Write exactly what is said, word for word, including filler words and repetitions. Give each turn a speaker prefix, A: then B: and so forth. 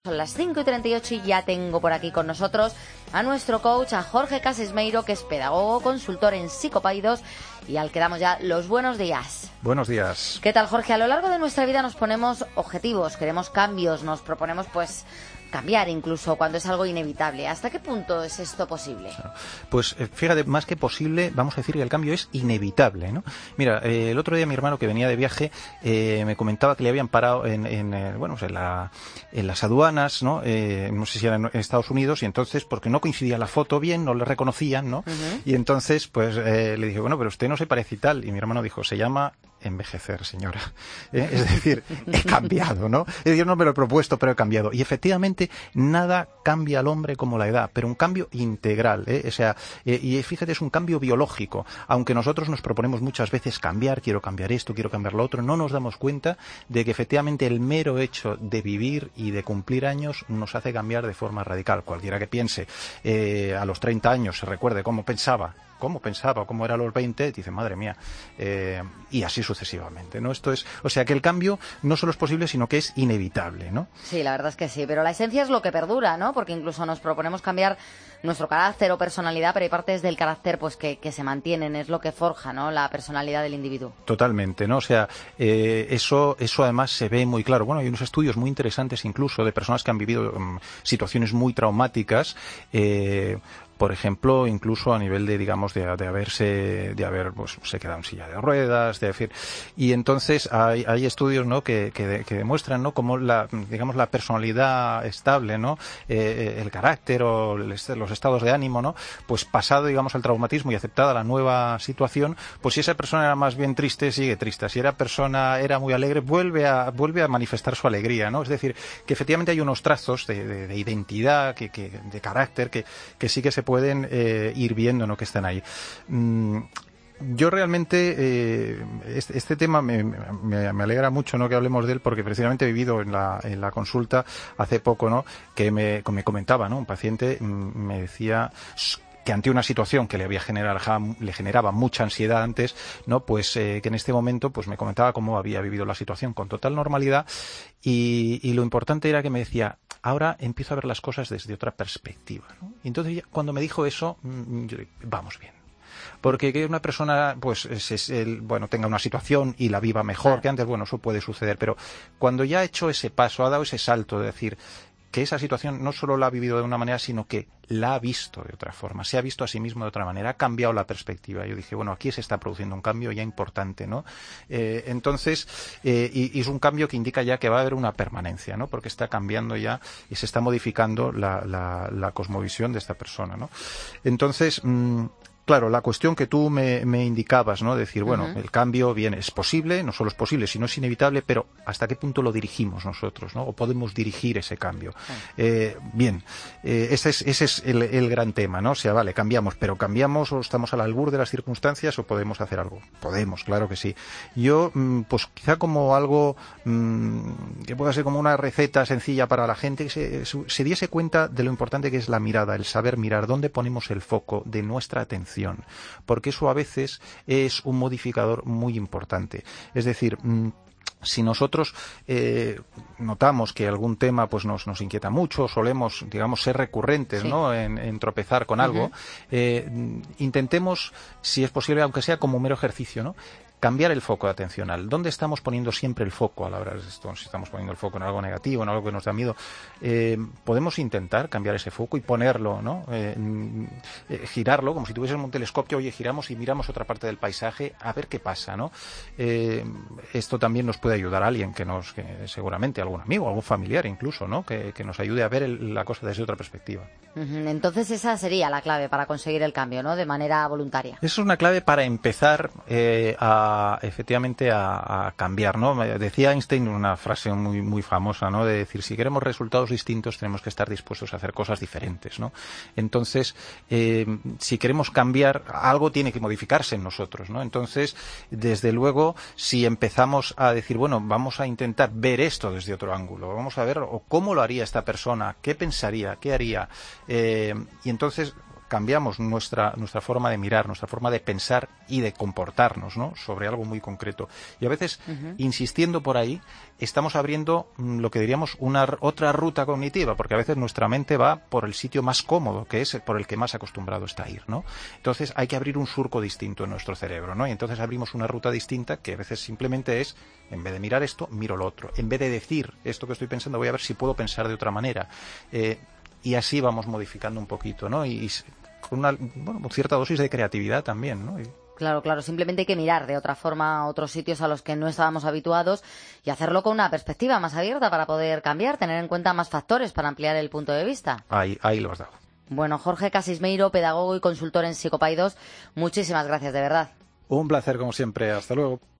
A: Son las cinco y treinta y ocho y ya tengo por aquí con nosotros a nuestro coach, a Jorge Casesmeiro, que es pedagogo, consultor en psicopaidos y al que damos ya los buenos días.
B: Buenos días.
A: ¿Qué tal, Jorge? A lo largo de nuestra vida nos ponemos objetivos, queremos cambios, nos proponemos pues cambiar incluso cuando es algo inevitable. ¿Hasta qué punto es esto posible?
B: Pues fíjate, más que posible, vamos a decir que el cambio es inevitable, ¿no? Mira, eh, el otro día mi hermano, que venía de viaje, eh, me comentaba que le habían parado en, en eh, bueno, pues en, la, en las aduanas, ¿no? Eh, no sé si era en Estados Unidos, y entonces, porque no coincidía la foto bien, no le reconocían, ¿no? Uh-huh. Y entonces, pues eh, le dije, bueno, pero usted no se parece y tal. Y mi hermano dijo, se llama envejecer, señora. ¿Eh? Es decir, he cambiado, ¿no? Es decir, no me lo he propuesto, pero he cambiado. Y efectivamente, nada cambia al hombre como la edad, pero un cambio integral, ¿eh? O sea, eh, y fíjate, es un cambio biológico. Aunque nosotros nos proponemos muchas veces cambiar, quiero cambiar esto, quiero cambiar lo otro, no nos damos cuenta de que efectivamente el mero hecho de vivir y de cumplir años nos hace cambiar de forma radical. Cualquiera que piense eh, a los treinta años, se recuerde cómo pensaba, cómo pensaba, cómo era a los veinte, dice, madre mía, eh, y así sucesivamente, ¿no? Esto es, o sea, que el cambio no solo es posible, sino que es inevitable, ¿no?
A: Sí, la verdad es que sí, pero la esencia es lo que perdura, ¿no? Porque incluso nos proponemos cambiar nuestro carácter o personalidad, pero hay partes del carácter pues que, que se mantienen, es lo que forja, ¿no?, la personalidad del individuo.
B: Totalmente, ¿no? O sea, eh, eso, eso además se ve muy claro. Bueno, hay unos estudios muy interesantes incluso de personas que han vivido um, situaciones muy traumáticas, eh, por ejemplo, incluso a nivel de, digamos, de, de haberse, de haber, pues, se quedado en silla de ruedas, de decir, y entonces hay, hay estudios, ¿no?, que, que, que demuestran, ¿no?, cómo la, digamos, la personalidad estable, ¿no?, eh, el carácter o el, los estados de ánimo, ¿no?, pues pasado, digamos, al traumatismo y aceptada la nueva situación, pues si esa persona era más bien triste, sigue triste. Si era persona, era muy alegre, vuelve a, vuelve a manifestar su alegría, ¿no? Es decir, que efectivamente hay unos trazos de, de, de identidad, que, que, de carácter, que, que sí que se pueden eh, ir viendo, ¿no?, que están ahí. Mm, yo realmente eh, este, este tema me, me, me alegra mucho, ¿no?, que hablemos de él, porque precisamente he vivido en la, en la consulta hace poco, ¿no?, que me, me comentaba, ¿no?, un paciente mm, me decía que ante una situación que le había generado, le generaba mucha ansiedad antes, ¿no?, pues eh, que en este momento pues me comentaba cómo había vivido la situación con total normalidad, y, y lo importante era que me decía, ahora empiezo a ver las cosas desde otra perspectiva, ¿no? Y entonces ya, cuando me dijo eso, yo, vamos bien. Porque que una persona, pues, es, es el, bueno, tenga una situación y la viva mejor que antes, bueno, eso puede suceder, pero cuando ya ha hecho ese paso, ha dado ese salto de decir que esa situación no solo la ha vivido de una manera, sino que la ha visto de otra forma, se ha visto a sí mismo de otra manera, ha cambiado la perspectiva. Yo dije, bueno, aquí se está produciendo un cambio ya importante, ¿no? Eh, entonces, eh, y, y es un cambio que indica ya que va a haber una permanencia, ¿no?, porque está cambiando ya y se está modificando la, la, la cosmovisión de esta persona, ¿no? Entonces, mmm, claro, la cuestión que tú me, me indicabas, ¿no?, decir, bueno, uh-huh. el cambio, bien, es posible, no solo es posible, sino es inevitable, pero ¿hasta qué punto lo dirigimos nosotros, ¿no?, o podemos dirigir ese cambio? Uh-huh. Eh, bien, eh, ese es, ese es el, el gran tema, ¿no? O sea, vale, cambiamos, pero ¿cambiamos o estamos al albur de las circunstancias o podemos hacer algo? Podemos, claro que sí. Yo, pues quizá como algo mmm, que pueda ser como una receta sencilla para la gente, que se, se diese cuenta de lo importante que es la mirada, el saber mirar, dónde ponemos el foco de nuestra atención, porque eso a veces es un modificador muy importante. Es decir, si nosotros eh, notamos que algún tema pues nos, nos inquieta mucho, solemos, digamos, ser recurrentes, sí, ¿no?, en, en tropezar con algo, uh-huh. eh, intentemos, si es posible, aunque sea como un mero ejercicio, ¿no?, cambiar el foco atencional. ¿Dónde estamos poniendo siempre el foco a la hora de esto? Si estamos poniendo el foco en algo negativo, en algo que nos da miedo, eh, podemos intentar cambiar ese foco y ponerlo, ¿no?, eh, eh, girarlo, como si tuviésemos un telescopio, oye, giramos y miramos otra parte del paisaje, a ver qué pasa, ¿no? Eh, esto también nos puede ayudar a alguien que nos, que seguramente algún amigo, algún familiar incluso, ¿no?, que, que nos ayude a ver el, la cosa desde otra perspectiva.
A: Uh-huh. Entonces esa sería la clave para conseguir el cambio, ¿no?, de manera voluntaria.
B: Esa es una clave para empezar eh, a efectivamente a, a cambiar, ¿no? Decía Einstein una frase muy muy famosa, ¿no?, de decir, si queremos resultados distintos tenemos que estar dispuestos a hacer cosas diferentes, ¿no? Entonces, eh, si queremos cambiar, algo tiene que modificarse en nosotros, ¿no? Entonces, desde luego, si empezamos a decir, bueno, vamos a intentar ver esto desde otro ángulo, vamos a ver o cómo lo haría esta persona, qué pensaría, qué haría, eh, y entonces cambiamos nuestra, nuestra forma de mirar, nuestra forma de pensar y de comportarnos, ¿no?, sobre algo muy concreto. Y a veces, uh-huh. insistiendo por ahí, estamos abriendo mm, lo que diríamos una otra ruta cognitiva, porque a veces nuestra mente va por el sitio más cómodo, que es por el que más acostumbrado está a ir, ¿no? Entonces hay que abrir un surco distinto en nuestro cerebro, ¿no? Y entonces abrimos una ruta distinta que a veces simplemente es, en vez de mirar esto, miro lo otro. En vez de decir esto que estoy pensando, voy a ver si puedo pensar de otra manera. Eh, y así vamos modificando un poquito, ¿no? Y, y con una bueno, cierta dosis de creatividad también, ¿no? Y...
A: Claro, claro, simplemente hay que mirar de otra forma a otros sitios a los que no estábamos habituados y hacerlo con una perspectiva más abierta para poder cambiar, tener en cuenta más factores para ampliar el punto de vista.
B: Ahí, ahí lo has dado.
A: Bueno, Jorge Casismeiro, pedagogo y consultor en Psicopaidos, muchísimas gracias, de verdad.
B: Un placer, como siempre. Hasta luego.